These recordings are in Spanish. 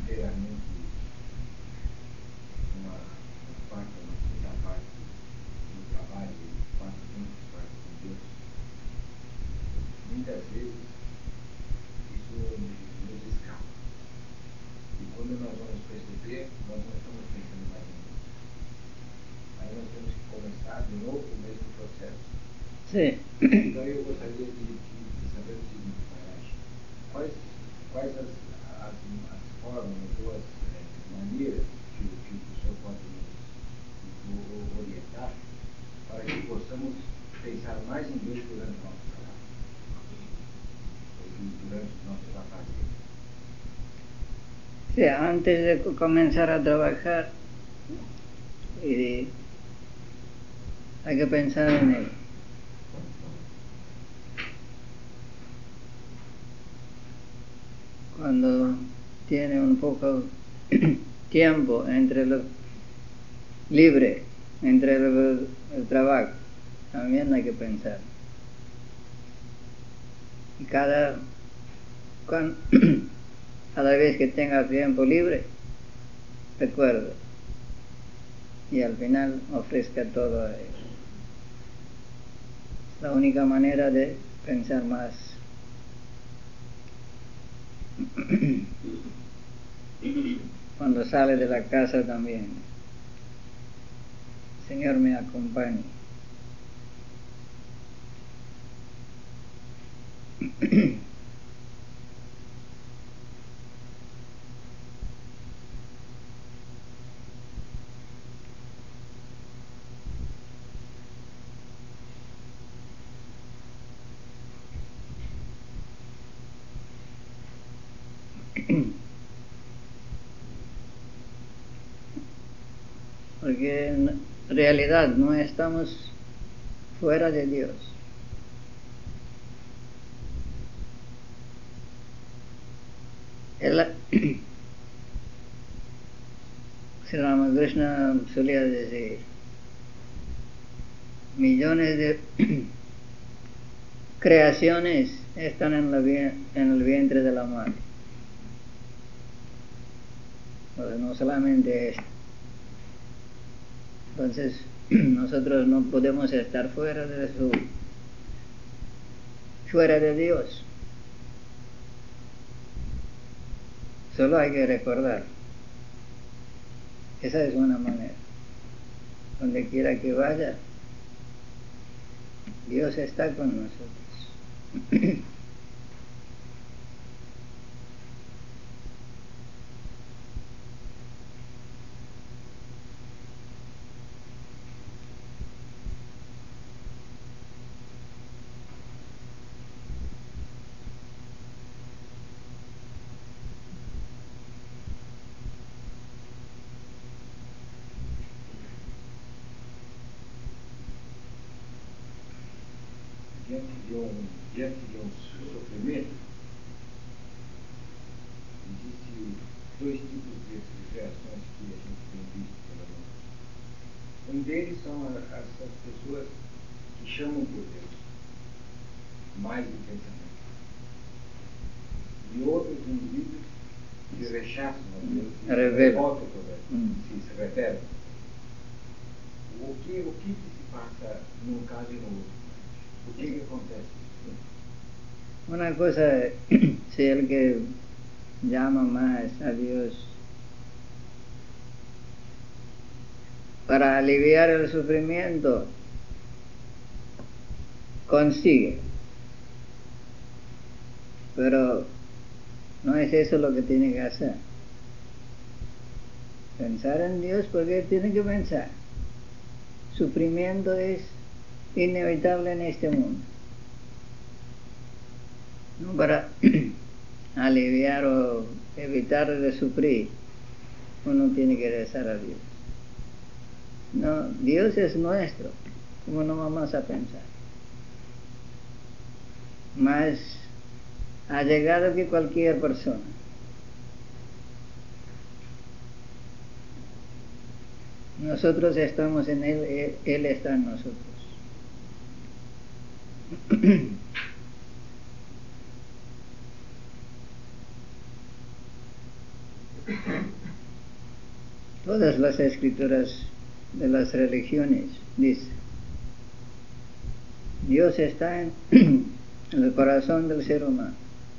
inteiramente uma parte, uma quinta parte do trabalho, quase quinta parte com Deus, muitas vezes isso nos escapa. E quando nós vamos perceber, nós não estamos pensando mais em Deus. Aí nós temos que começar de novo o mesmo processo. Sim. Então eu gostaria de saber o seguinte, Maharaj, quais as formas ou as maneiras que o senhor pode nos orientar para que possamos pensar mais em Deus durante o nosso trabalho, durante os nossos afazeres? Sí, antes de comenzar a trabajar, hay que pensar en él. Cuando tiene un poco tiempo libre entre el trabajo, también hay que pensar. Y cada vez que tenga tiempo libre, recuerde. Y al final ofrezca todo a él. Es la única manera de pensar más. Cuando sale de la casa también. El Señor me acompañe. Porque en realidad no estamos fuera de Dios. Sri Ramakrishna solía decir, millones de creaciones están en el vientre de la madre. Pues no solamente esto. Entonces, nosotros no podemos estar fuera de Dios. Solo hay que recordar. Esa es una manera. Donde quiera que vaya, Dios está con nosotros. Diante de um sofrimento, existem dois tipos de reações que a gente tem visto pela nossa. Um deles são essas pessoas que chamam por Deus, mais intensamente. E outros indivíduos que rechaçam a Deus e se revoltam por Deus, se rebelam. O que se passa num caso e no outro? O que acontece? Una cosa es, si el que llama más a Dios para aliviar el sufrimiento, consigue. Pero no es eso lo que tiene que hacer. Pensar en Dios porque tiene que pensar. Sufrimiento es inevitable en este mundo. No para aliviar o evitar de sufrir, uno tiene que rezar a Dios. No, Dios es nuestro, ¿cómo no vamos a pensar? Más allegado que cualquier persona. Nosotros estamos en Él, Él está en nosotros. Todas las escrituras de las religiones dicen, Dios está en el corazón del ser humano.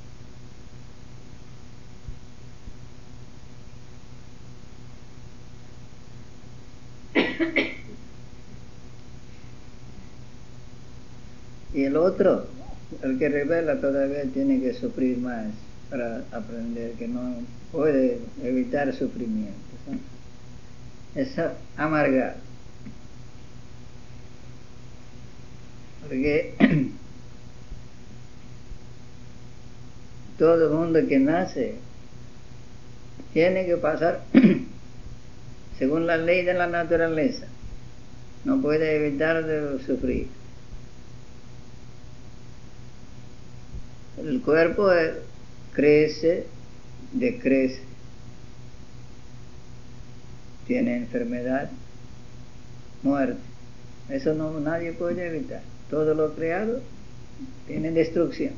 Y el otro, el que revela, todavía tiene que sufrir más para aprender que no puede evitar sufrimiento. Es amargar. Porque todo el mundo que nace tiene que pasar según la ley de la naturaleza. No puede evitar de sufrir. El cuerpo crece, decrece, tiene enfermedad, muerte. Eso no, nadie puede evitar. Todo lo creado tiene destrucción.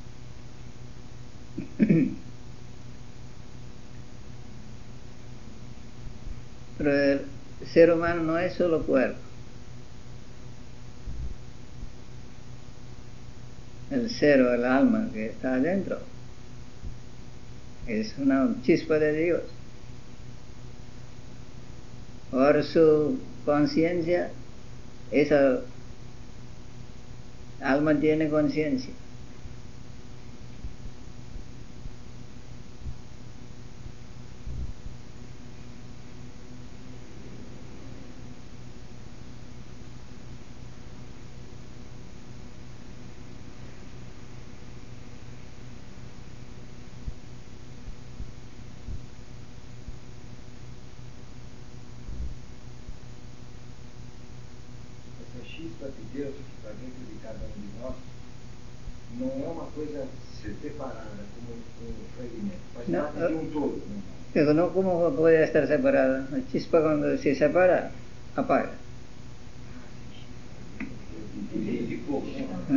Pero el ser humano no es solo cuerpo. El ser o el alma que está adentro es una chispa de Dios. Por su conciencia, esa alma tiene conciencia. Chispa de Deus que está dentro de cada de nós não é uma coisa separada como um fragmento, faz parte de todo. Pero no, ¿cómo puede estar separada? La chispa cuando se separa, apaga. De fogo,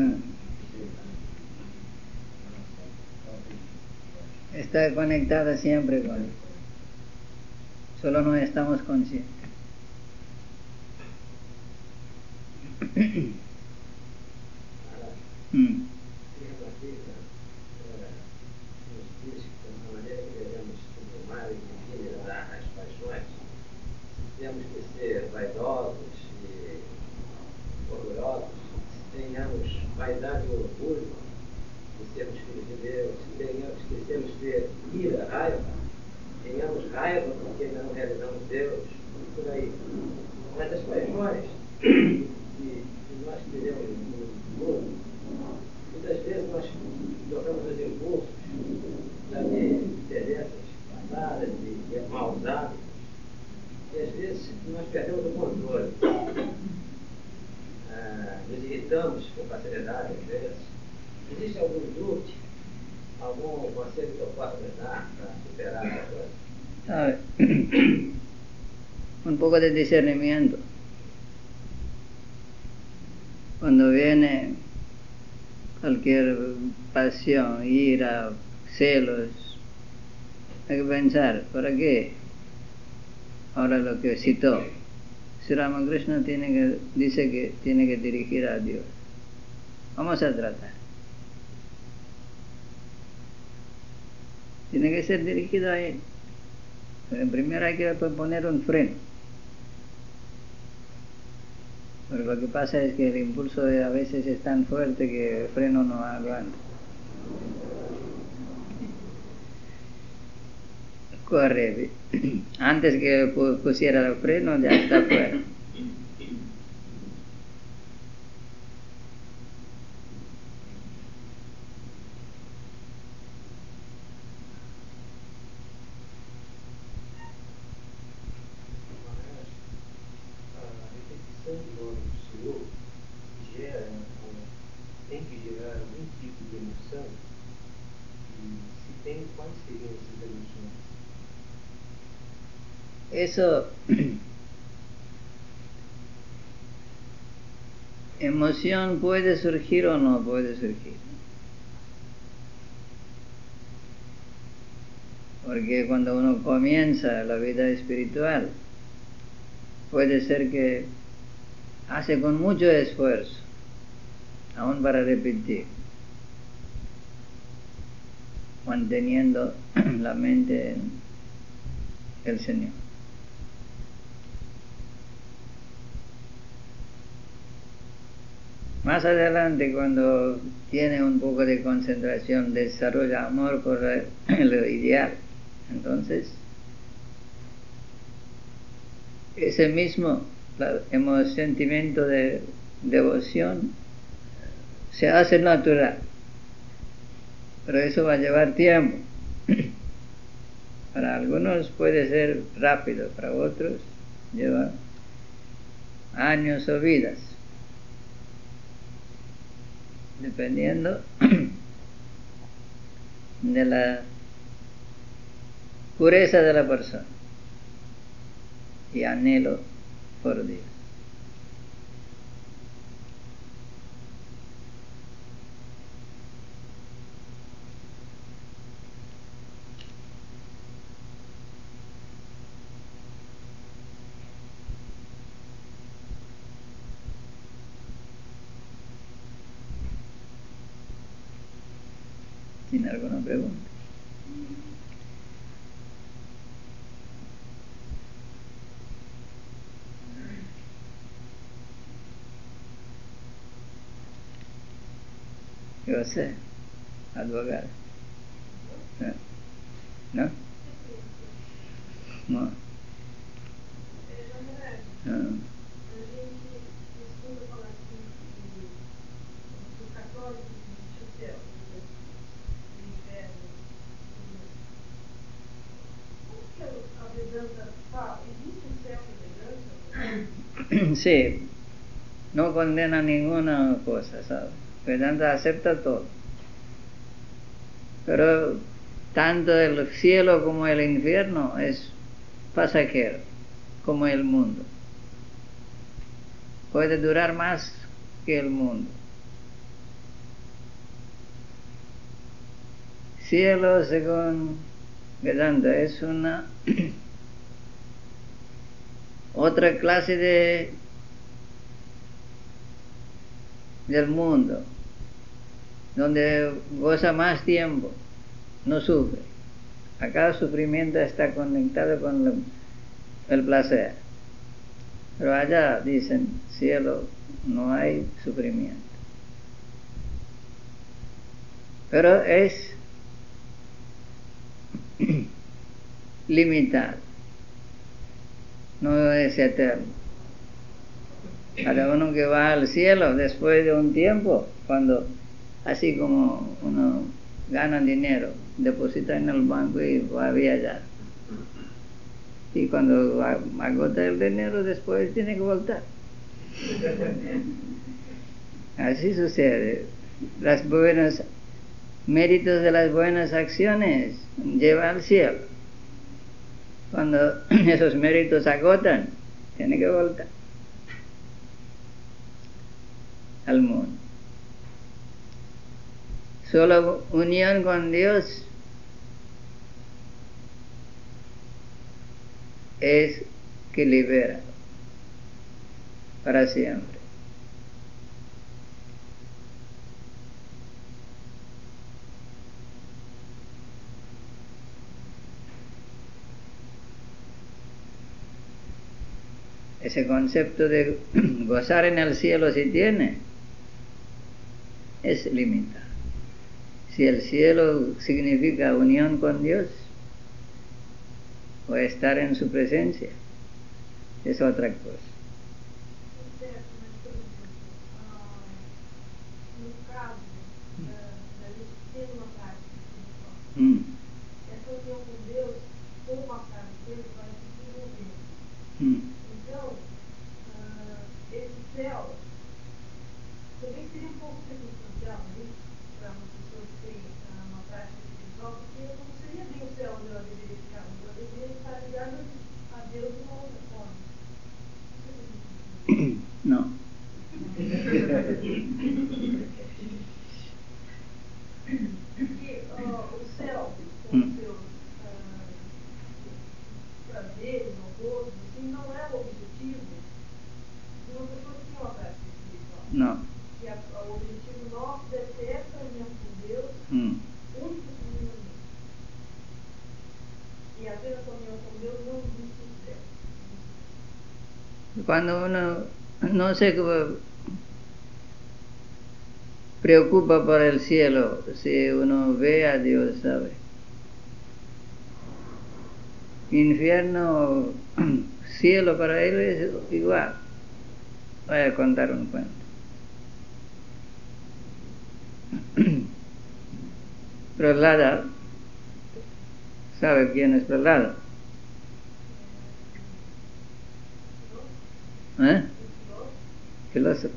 Está conectada siempre con él. Solo no estamos conscientes. Temos que ser vaidosos e orgulhosos, tenhamos vaidade e orgulho de sermos filhos de Deus, esquecemos de ter ira, raiva, tenhamos raiva porque ainda não realizamos Deus, por aí. Mas as paixões que nós queremos no mundo, muitas vezes nós jogamos os impulsos de tendências passadas, de maus hábitos, e às vezes nós perdemos o controle. Nos irritamos com facilidade, às vezes. Existe algum truque, algum conselho que eu possa me dar para superar essa coisa? Un poco de discernimiento. Cuando viene cualquier pasión, ira, celos, hay que pensar, ¿para qué? Ahora lo que citó, Sri Ramakrishna dice que tiene que dirigir a Dios. Vamos a tratar. Tiene que ser dirigido a Él. Pero primero hay que poner un freno. Pero lo que pasa es que el impulso a veces es tan fuerte que el freno no aguanta. Corre. Antes que pusiera el freno ya está fuera. Tem que gerar algum tipo de emoção, e se tem, quais seriam essas emoções? Eso, emoción puede surgir o no puede surgir. Porque cuando uno comienza la vida espiritual, puede ser que hace con mucho esfuerzo, aún para repetir, manteniendo la mente en el Señor. Más adelante, cuando tiene un poco de concentración, desarrolla amor por lo ideal, entonces ese mismo sentimiento de devoción se hace natural, pero eso va a llevar tiempo. Para algunos puede ser rápido, para otros lleva años o vidas, dependiendo de la pureza de la persona y anhelo por Dios. ¿Tiene alguna pregunta? Yo sé, advogado. ¿No? No. No. Sí, no condena ninguna cosa, ¿sabes? Vedanta acepta todo. Pero tanto el cielo como el infierno es pasajero, como el mundo. Puede durar más que el mundo. Cielo, según Vedanta, es una otra clase del mundo, donde goza más tiempo, no sufre. Acá el sufrimiento está conectado con el placer, pero allá dicen cielo no hay sufrimiento, pero es limitado, no es eterno. Cada uno que va al cielo después de un tiempo, cuando así como uno gana dinero, deposita en el banco y va a viajar. Y cuando agota el dinero, después tiene que voltar. Así sucede. Los buenos méritos de las buenas acciones llevan al cielo. Cuando esos méritos agotan, tiene que voltar al mundo. Solo unión con Dios es que libera para siempre. Ese concepto de gozar en el cielo, si tiene, es limitado. Si el cielo significa unión con Dios o estar en su presencia, es otra cosa. Essa união com Deus, com o passar do tempo, vai se desenvolvendo. Então, esse céu também seria um pouco circunstancial, né? Para uma pessoa que tem uma prática espiritual, porque não seria bem o céu onde ela deveria ficar, ela deveria estar ligada a Deus de uma outra forma. No. Porque o céu, como o senhor que apenas comunión con Dios no existe. Cuando uno no se preocupa por el cielo, si uno ve a Dios, ¿sabe? Infierno, cielo para él es igual. Voy a contar un cuento. Prahlada, ¿sabe quién es Prahlada? Filósofo.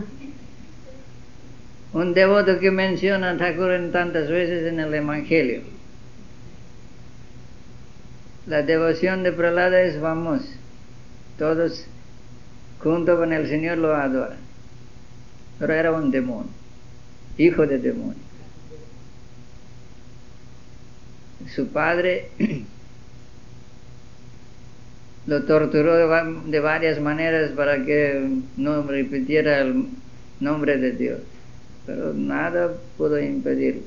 Un devoto que menciona a Thakur en tantas veces en el Evangelio. La devoción de Prahlada es famosa. Todos junto con el Señor lo adoran. Pero era un demonio, hijo de demonio. Su padre lo torturó de varias maneras para que no repitiera el nombre de Dios, pero nada pudo impedirlo.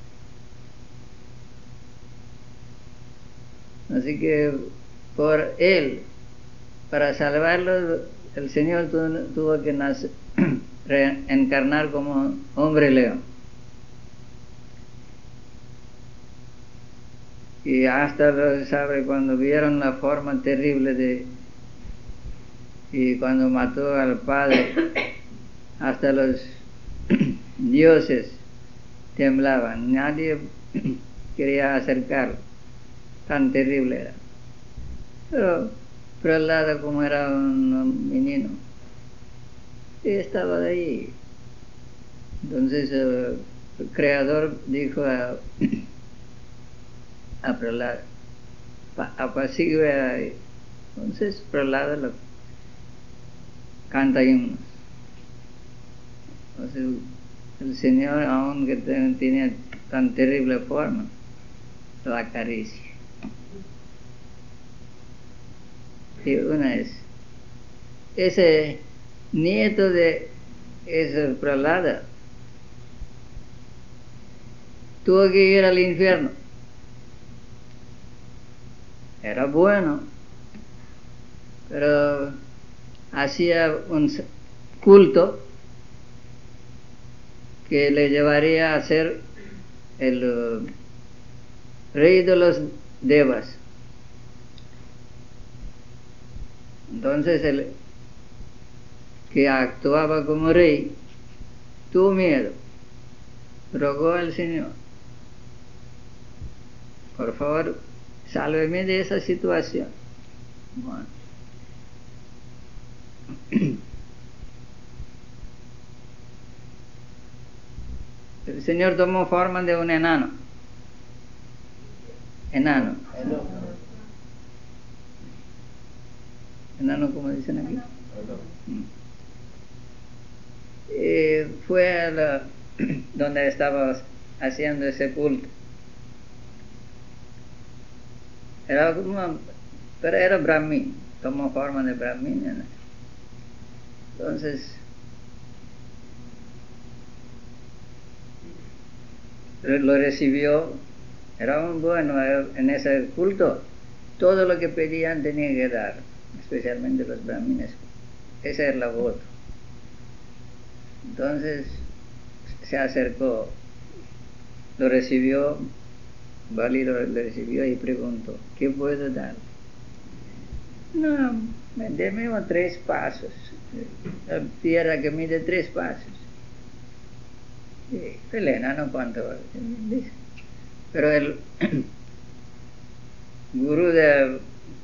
Así que por él, para salvarlo, el Señor tuvo que reencarnar como hombre león. Y hasta, ¿sabe? Cuando vieron la forma terrible y cuando mató al padre, hasta los dioses temblaban, nadie quería acercarlo, tan terrible era. Pero Prahlada, como era un menino, y estaba de ahí. Entonces el Creador dijo a Prahlada, apacigüe ahí. Entonces Prahlada lo canta himnos. Entonces el Señor, aunque tiene tan terrible forma, lo acaricia. Y una es, ese nieto de ese Prahlada tuvo que ir al infierno. Era bueno, pero hacía un culto que le llevaría a ser el rey de los devas. Entonces el que actuaba como rey tuvo miedo, rogó al Señor, por favor, sálveme de esa situación. Bueno. El Señor tomó forma de un enano. Enano, como dicen aquí. Fue a donde estaba haciendo ese culto. Pero era brahmin, tomó forma de brahmin, ¿no? Entonces lo recibió, era un bueno en ese culto. Todo lo que pedían tenía que dar, especialmente los brahmines. Esa era la voto. Entonces se acercó, lo recibió, Bali lo recibió y preguntó, ¿qué puedo dar? No, deme 3 pasos, la tierra que mide 3 pasos. Y el enano, ¿cuánto dice? Pero el gurú del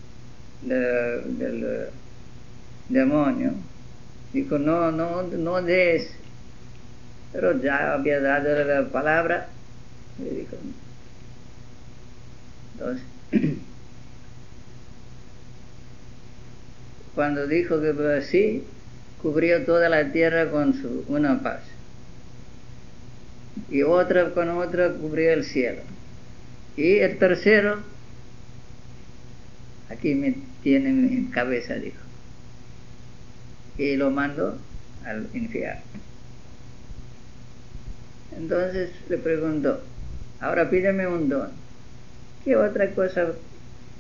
demonio dijo, no des, pero ya había dado la palabra, y dijo, entonces, cuando dijo que sí, cubrió toda la tierra con una paz, y otra con otra cubrió el cielo, y el tercero, aquí me tiene mi cabeza, dijo, y lo mandó al infierno. Entonces le preguntó, ahora pídeme un don. ¿Qué otra cosa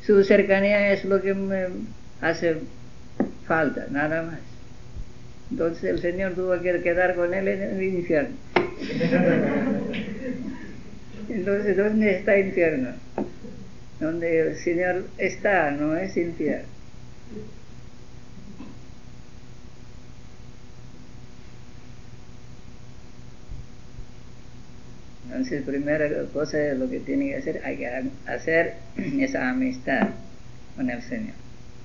Su cercanía es lo que me hace falta, nada más. Entonces el Señor tuvo que quedar con él en el infierno. Entonces, ¿dónde está el infierno? Donde el Señor está, no es infierno. Entonces, primera cosa es lo que tiene que hacer, hay que hacer esa amistad con el Señor.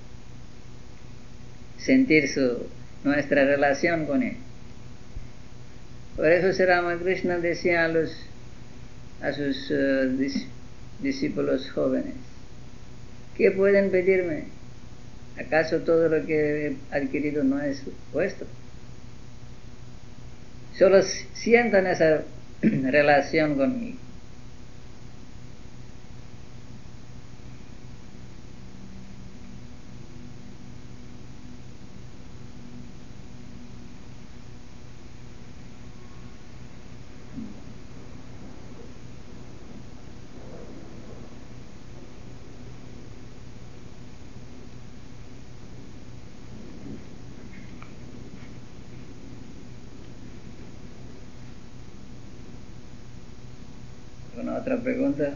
Sentir nuestra relación con Él. Por eso Sri Ramakrishna decía a sus discípulos jóvenes, ¿qué pueden pedirme? ¿Acaso todo lo que he adquirido no es vuestro? Solo sientan esa relación conmigo. ¿Alguna otra pregunta?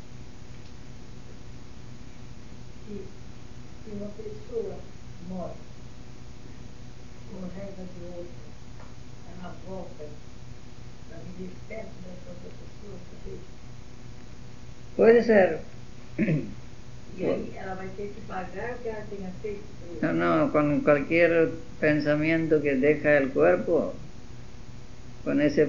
Se uma pessoa morre com raiva de outra, ela volta para viver perto dessa outra pessoa, sabe? Puede ser. E aí ela vai ter que pagar o que ela tenha feito. No, con cualquier pensamiento que deja el cuerpo, con ese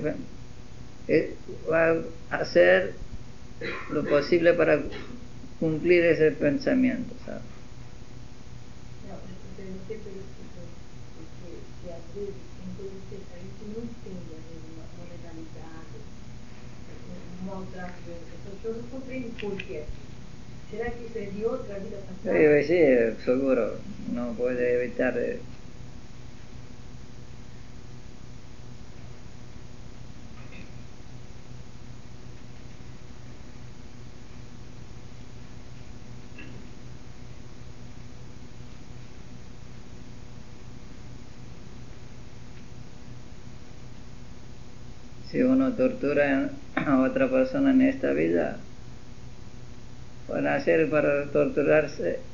va a hacer lo posible para cumplir ese pensamiento, ¿sabes? Não, eu perguntei por isso, porque às vezes tem coisas que a gente não entende, às vezes uma legalidade, um maltrato de outra pessoa, a pessoa não compreende por quê. ¿Será que eso es de otra vida pasada? Sí, seguro, no puede evitar. Si uno tortura a otra persona en esta vida, van a ser para torturar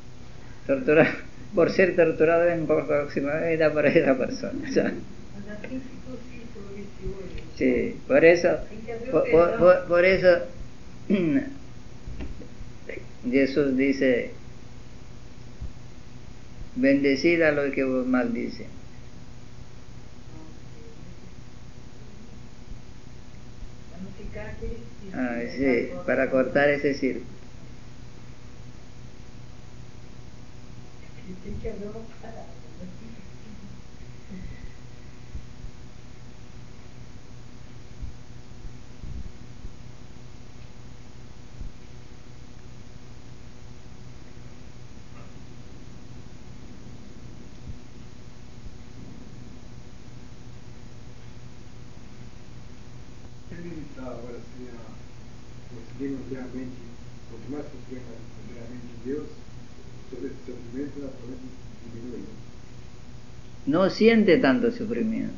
por ser torturado en próxima vida por esa persona, ¿sabes? Sí, por eso Jesús dice, bendecid a los que vos maldicen. Sí, para cortar ese círculo. Tem que haver uma parada. Agora, se conseguirmos realmente, quanto mais conseguirmos realmente Deus, sobre esse sofrimento, naturalmente diminui. No siente tanto sufrimiento,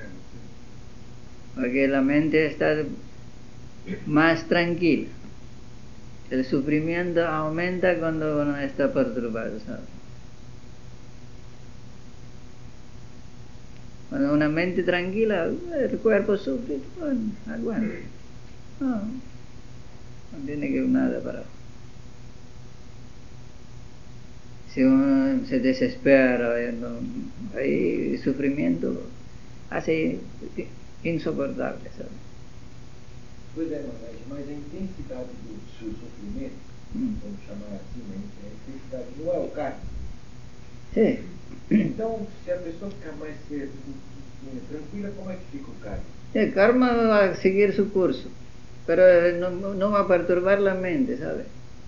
porque la mente está más tranquila. El sufrimiento aumenta cuando uno está perturbado, ¿sabes? Cuando una mente tranquila, el cuerpo sufre, bueno, aguanta. No tiene que nada para. Si uno se desespera, hay sufrimiento, hace insoportable, ¿sabes? Pois é, mas a intensidade do seu sofrimento, vamos chamar assim, a intensidade não é o karma. Sí. Então, se a pessoa ficar mais tranquila, como é que fica o karma? El karma va a seguir su curso, pero no va a perturbar la mente, ¿sabes?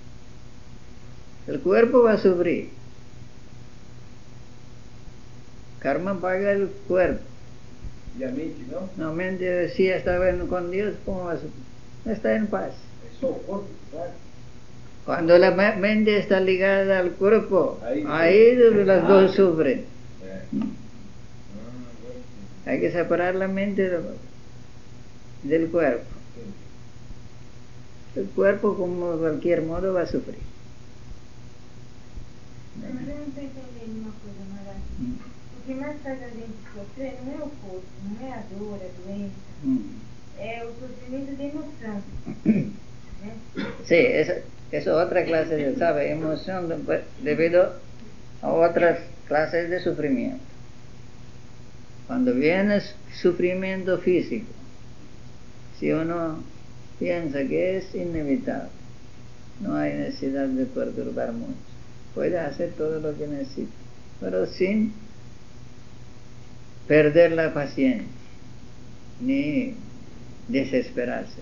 El cuerpo va a sufrir. Karma paga el cuerpo. E a mente não? La mente, si está bien con Dios, ¿cómo va a sufrir? Está en paz. É só o corpo que paga? Cuando la mente está ligada al cuerpo, Ahí ahí las dos sufren. bueno. Hay que separar la mente del cuerpo. El cuerpo, como de cualquier modo, va a sufrir. Mas eu não estou entendendo uma coisa, Mara. O que mais faz a gente sofrer não é o corpo, não é a dor, a doença. É o sofrimento de emoção. Né? Sí, es otra clase de, ¿sabe? Emoción debido a otras clases de sufrimiento. Cuando viene sufrimiento físico, si uno piensa que es inevitable, no hay necesidad de perturbar mucho, puede hacer todo lo que necesita, pero sin perder la paciencia ni desesperarse.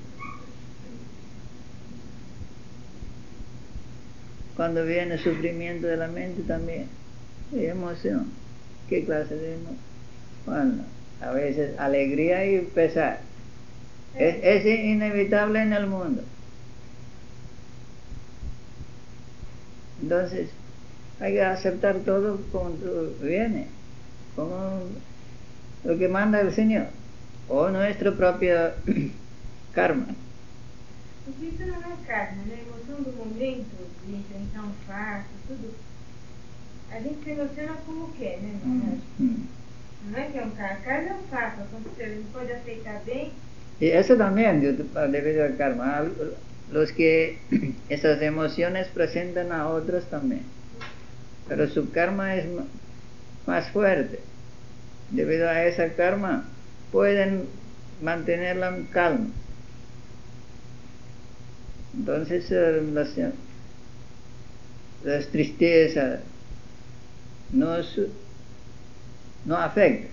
Cuando viene sufrimiento de la mente también, hay emoción. ¿Qué clase de emoción? Bueno, a veces alegría y pesar. Es inevitable en el mundo. Entonces, hay que aceptar todo como viene, como lo que manda el Señor, o nuestro propio karma. Porque isso não é karma, né? A emoção do momento, de enfrentar um fato, tudo. A gente se emociona como quer, né? Não é que é um karma. Karma é um fato, aconteceu. A gente pode aceitar bem. Y eso también, debido al karma, los que esas emociones presentan a otros también. Pero su karma es más fuerte. Debido a esa karma, pueden mantenerla en calma. Entonces, las tristezas no afectan.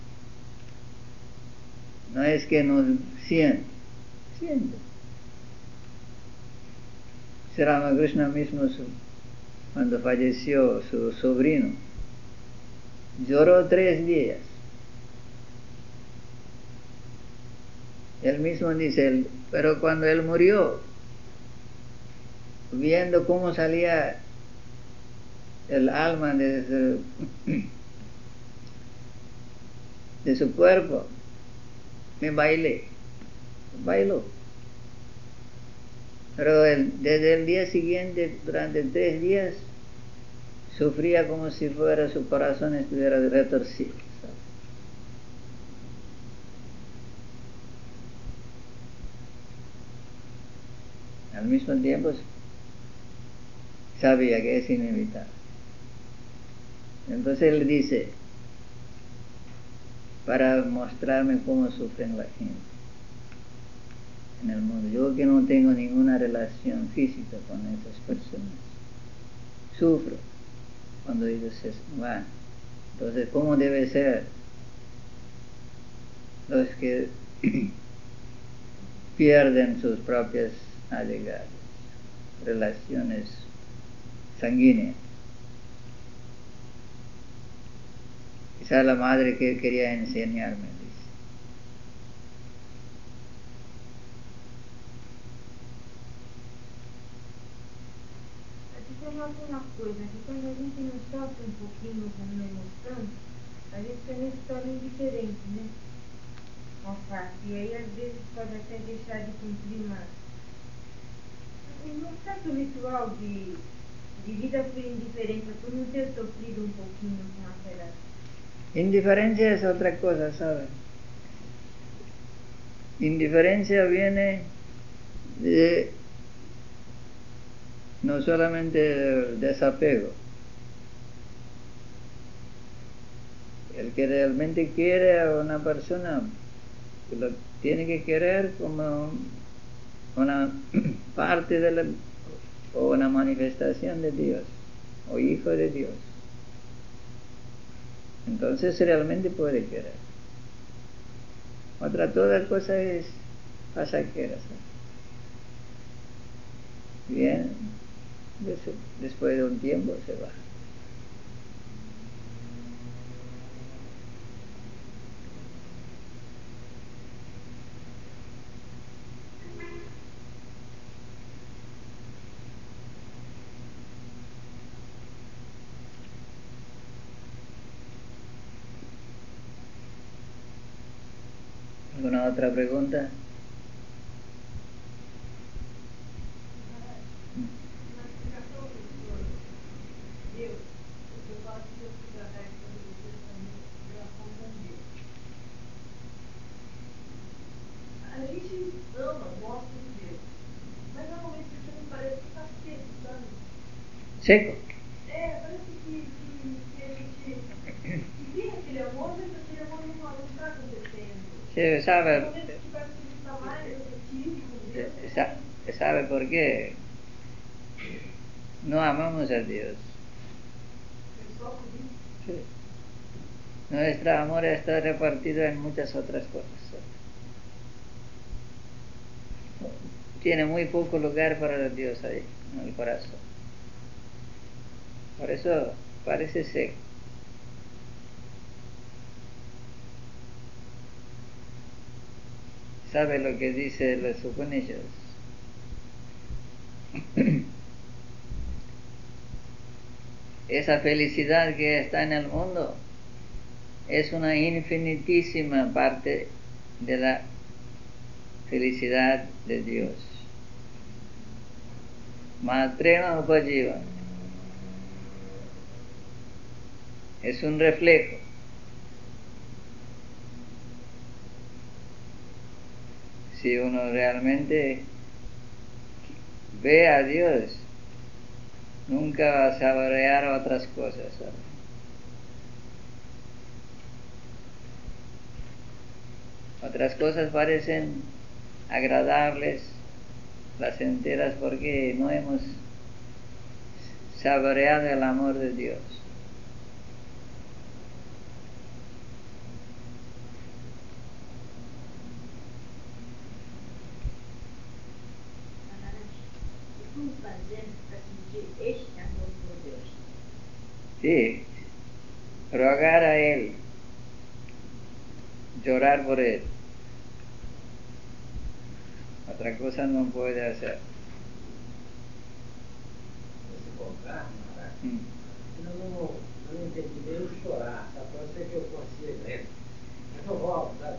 No es que no siente. Sri Ramakrishna mismo, cuando falleció su sobrino, lloró 3 días. Él mismo dice, pero cuando él murió, viendo cómo salía el alma de su cuerpo, me bailó. Pero desde el día siguiente, durante 3 días, sufría como si fuera su corazón estuviera retorcido. Al mismo tiempo sabía que es inevitable. Entonces él dice, para mostrarme cómo sufren la gente en el mundo, yo que no tengo ninguna relación física con esas personas, sufro cuando ellos se van. Entonces, ¿cómo debe ser los que pierden sus propias allegados, relaciones sanguíneas? Quizá la madre que quería enseñarme, dice. Aqui você nota uma coisa, que quando a gente não sofre um pouquinho com uma emoção, a gente também se torna indiferente, né? Ao fato. E aí, às vezes, pode até deixar de cumprir um certo ritual de vida por indiferença, por não ter sofrido um pouquinho com aquela. Indiferencia es otra cosa, ¿saben? Indiferencia viene de no solamente del desapego. El que realmente quiere a una persona, lo tiene que querer como una parte o una manifestación de Dios, o hijo de Dios. Entonces realmente puede querer. Toda cosa es pasajera. Bien, después de un tiempo se va. otra pregunta? Na explicação do senhor Deus, eu falo que Deus se tratar de estabelecer essa relação com Deus. A gente ama, gosta de Deus, mas normalmente o Cristiano parece que está seco, sabe? Seco. Parece que a gente que tem aquele amor, mas aquele amor não está acontecendo. Sí, sabe, Normalmente que parece que a gente está mais afetivo com Deus. ¿sabe por qué? No amamos a Dios. É só por isso. Sí. Nuestro amor está repartido en muchas otras cosas. Tiene muy poco lugar para Dios ahí, en el corazón. Por eso parece seco. ¿Sabe lo que dice los Upanishads? Esa felicidad que está en el mundo es una infinitísima parte de la felicidad de Dios. Matrena upajiva. Es un reflejo. Si uno realmente ve a Dios, nunca va a saborear otras cosas, ¿sabes? Otras cosas parecen agradables, placenteras, porque no hemos saboreado el amor de Dios. Como fazer para sentir este amor por Deus? Sí, rogar a Él, llorar por Él. Otra cosa no puede hacer. Esse contrário, eu não entendi bem o chorar, sabe? Pode ser que eu consiga, né? Mas eu volto, sabe?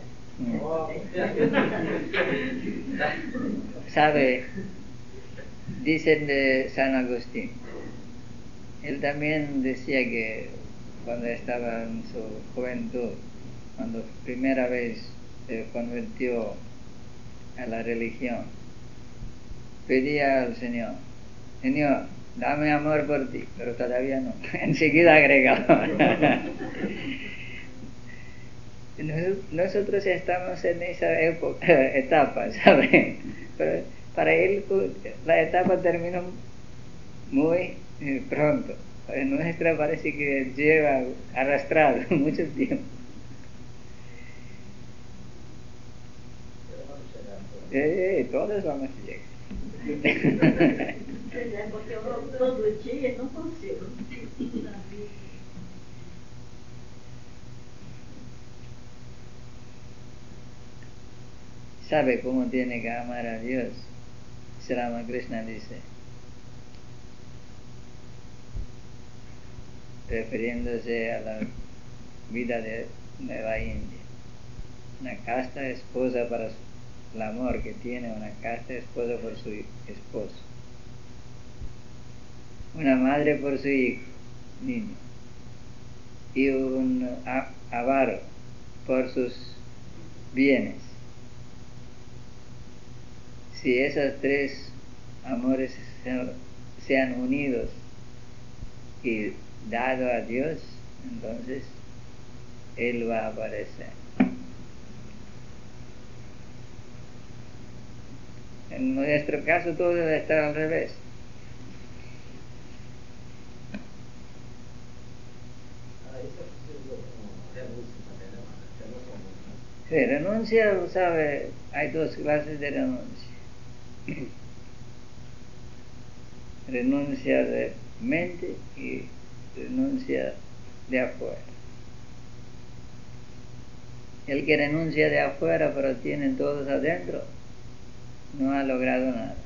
Sabe, dicen de San Agustín, él también decía que cuando estaba en su juventud, cuando primera vez se convirtió a la religión, pedía al Señor, Señor, dame amor por ti, pero todavía no. Enseguida agregaba. Nosotros estamos en esa etapa, ¿sabe? Pero para él la etapa terminó muy pronto. Nuestra parece que lleva arrastrado mucho tiempo. Todos vamos a llegar. Porque eu todo dia não consigo. ¿Sabe cómo tiene que amar a Dios? Sri Ramakrishna dice, refiriéndose a la vida de Nueva India, una casta esposa para el amor que tiene una casta esposa por su esposo, una madre por su hijo, niño, y un avaro por sus bienes. Si esos tres amores sean unidos y dado a Dios, entonces Él va a aparecer. En nuestro caso todo debe estar al revés. Isso é preciso renúncia também, né? Renúncia ao mundo, né? Sí, renuncia, sabe, hay dos clases de renuncia. Renuncia de mente y renuncia de afuera. El que renuncia de afuera pero tiene todos adentro, no ha logrado nada.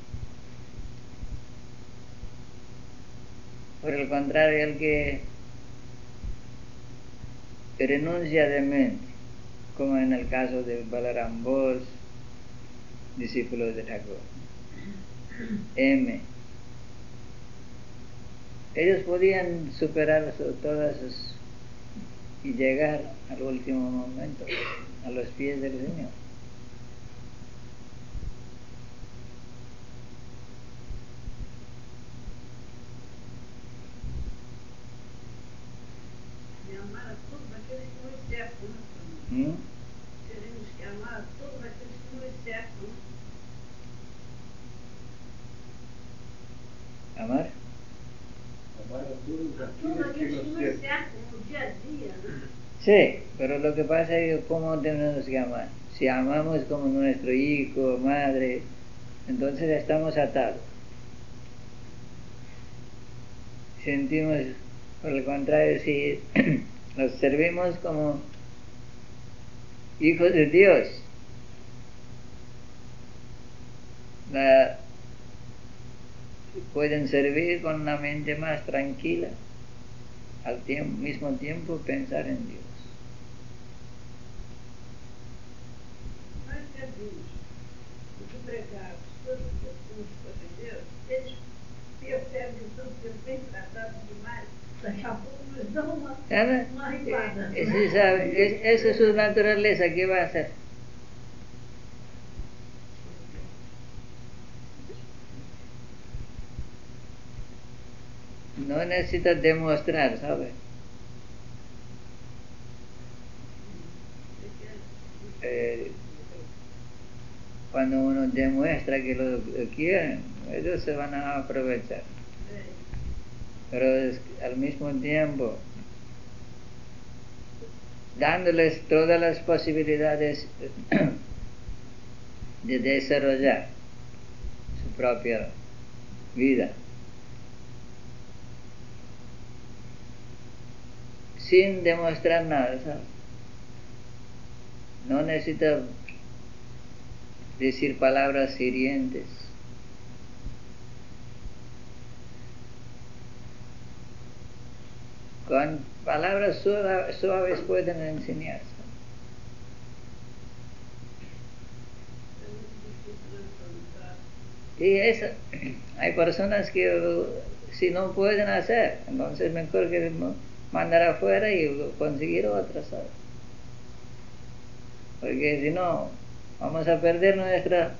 Por el contrario, el que renuncia de mente como en el caso de Balaram Bose, discípulos de Thakur. M. Ellos podían superar todas sus y llegar al último momento, a los pies del Señor. E amar a todos aqueles que nos cercam, teremos que amar a todos aqueles que nos cercam. ¿Amar? Amar a todos Todos aqueles que aqueles que nos nos cercam. cercam no dia a dia, né? Sí, pero lo que pasa es cómo tenemos que amar. Si amamos como nuestro hijo, madre, entonces estamos atados. Sentimos, por el contrario, si los servimos como hijos de Dios, pueden servir con una mente más tranquila, al mismo tiempo pensar en Dios. Nós servimos os empregados, todos os pessoas que Deus, eles percebem então que bem tratados demais, daqui a pouco nos dão uma ripada. Esa es su naturaleza, ¿qué va a hacer? No necesita demostrar, ¿sabes? Cuando uno demuestra que lo quieren, ellos se van a aprovechar. Pero al mismo tiempo, dándoles todas las posibilidades de desarrollar su propia vida, sin demostrar nada, ¿sabes? No necesita decir palabras hirientes. Con palabras suaves pueden enseñar. Y eso, hay personas que si no pueden hacer, entonces mejor que mandar afuera y conseguir otras, ¿sabes? Porque si no, vamos a perder nuestra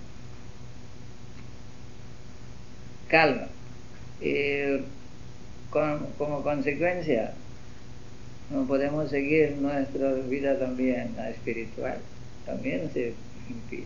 calma. Y como consecuencia, no podemos seguir nuestra vida también espiritual. También se impide.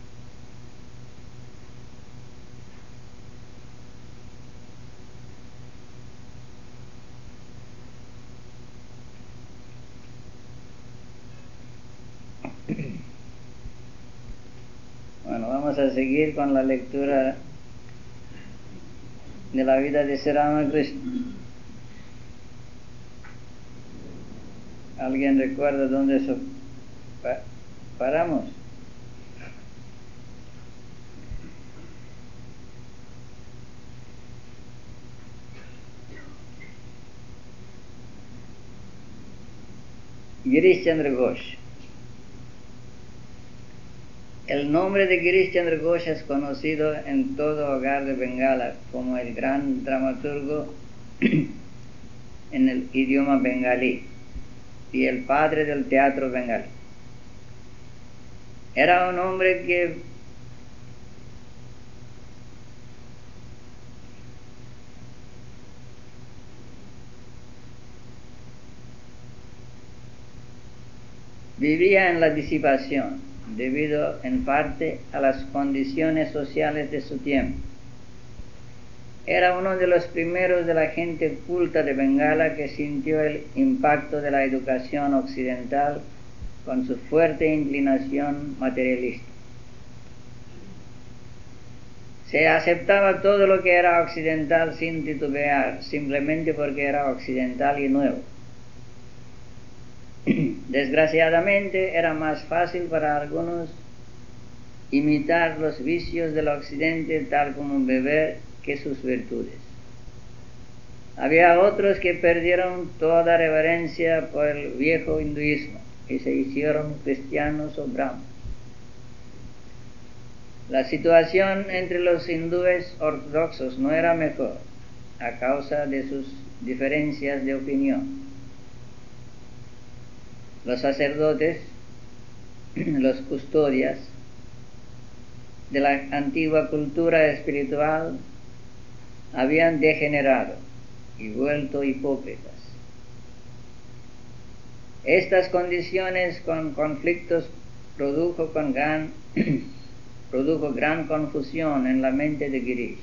Bueno, vamos a seguir con la lectura de la vida de Sri Ramakrishna. ¿Alguien recuerda dónde paramos? Girish Chandra Ghosh. El nombre de Girish Chandra Ghosh es conocido en todo hogar de Bengala como el gran dramaturgo en el idioma bengalí y el padre del teatro bengalí. Era un hombre que vivía en la disipación, debido en parte a las condiciones sociales de su tiempo. Era uno de los primeros de la gente culta de Bengala que sintió el impacto de la educación occidental con su fuerte inclinación materialista. Se aceptaba todo lo que era occidental sin titubear, simplemente porque era occidental y nuevo. Desgraciadamente era más fácil para algunos imitar los vicios del occidente tal como beber que sus virtudes. Había otros que perdieron toda reverencia por el viejo hinduismo y se hicieron cristianos o brahmanes. La situación entre los hindúes ortodoxos no era mejor a causa de sus diferencias de opinión. Los sacerdotes, los custodias de la antigua cultura espiritual, habían degenerado y vuelto hipócritas. Estas condiciones con conflictos produjo gran confusión en la mente de Girish.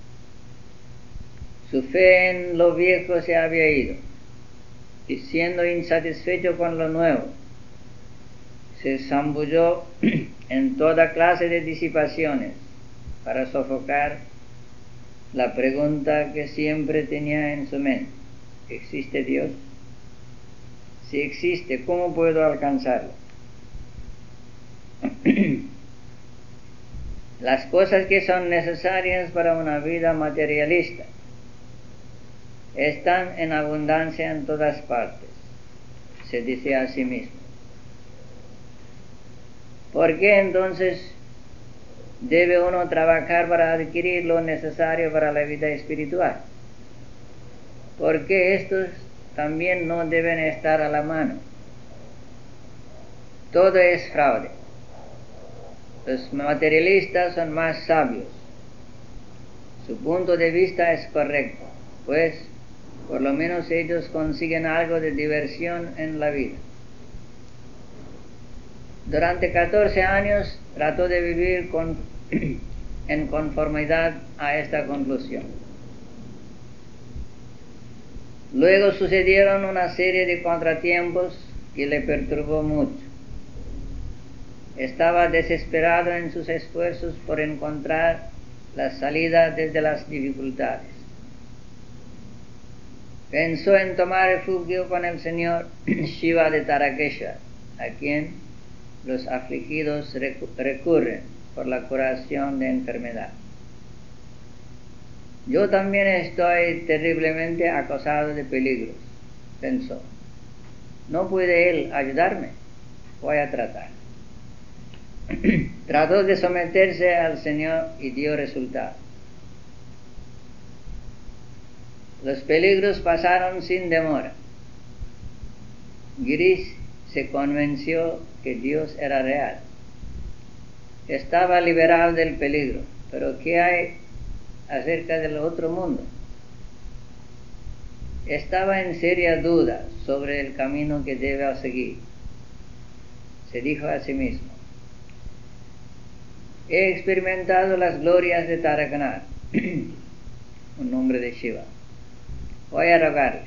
Su fe en lo viejo se había ido, y siendo insatisfecho con lo nuevo, se zambulló en toda clase de disipaciones para sofocar la pregunta que siempre tenía en su mente: ¿existe Dios? Si existe, ¿cómo puedo alcanzarlo? Las cosas que son necesarias para una vida materialista están en abundancia en todas partes, se dice a sí mismo. ¿Por qué entonces debe uno trabajar para adquirir lo necesario para la vida espiritual? ¿Por qué estos también no deben estar a la mano? Todo es fraude. Los materialistas son más sabios. Su punto de vista es correcto, pues por lo menos ellos consiguen algo de diversión en la vida. Durante 14 años trató de vivir en conformidad a esta conclusión. Luego sucedieron una serie de contratiempos que le perturbó mucho. Estaba desesperado en sus esfuerzos por encontrar la salida desde las dificultades. Pensó en tomar refugio con el señor Shiva de Tarakeshwar, a quien los afligidos recurren por la curación de enfermedad. Yo también estoy terriblemente acosado de peligros, pensó. ¿No puede él ayudarme? Voy a tratar. Trató de someterse al Señor y dio resultado. Los peligros pasaron sin demora. Girish se convenció que Dios era real. Estaba liberado del peligro, pero ¿qué hay acerca del otro mundo? Estaba en seria duda sobre el camino que debe seguir. Se dijo a sí mismo: he experimentado las glorias de Taraknath, un nombre de Shiva. Voy a rogarle.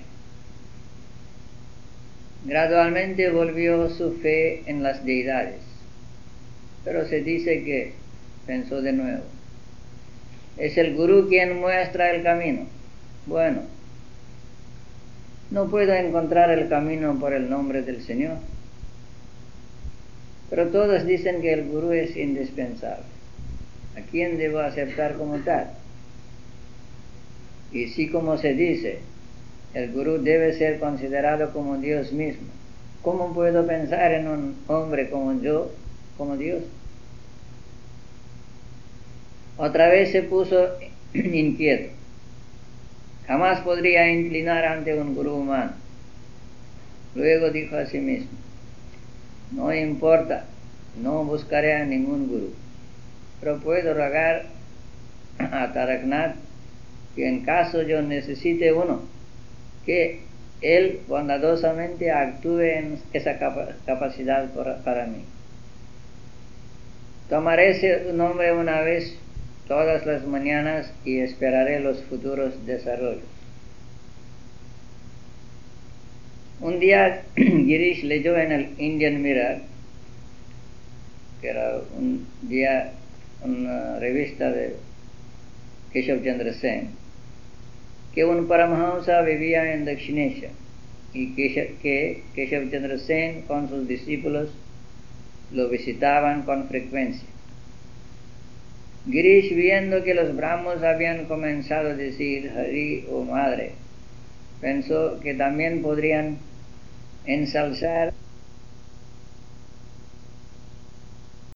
Gradualmente volvió su fe en las deidades, pero se dice que, pensó de nuevo, es el gurú quien muestra el camino. Bueno, no puedo encontrar el camino por el nombre del Señor, pero todos dicen que el gurú es indispensable. ¿A quién debo aceptar como tal? Y si, como se dice, el gurú debe ser considerado como Dios mismo, ¿cómo puedo pensar en un hombre como yo, como Dios? Otra vez se puso inquieto. Jamás podría inclinar ante un gurú humano. Luego dijo a sí mismo: no importa, no buscaré a ningún gurú, pero puedo rogar a Taraknath que en caso yo necesite uno, que él bondadosamente actúe en esa capacidad para mí. Tomaré ese nombre una vez todas las mañanas y esperaré los futuros desarrollos. Un día Girish leyó en el Indian Mirror, que era una revista de Keshav Chandra Sen, que un Paramahamsa vivía en Dakshinesha y que Keshav Chandra Sen con sus discípulos lo visitaban con frecuencia. Girish, viendo que los brahmos habían comenzado a decir Hari o Madre, pensó que también podrían ensalzar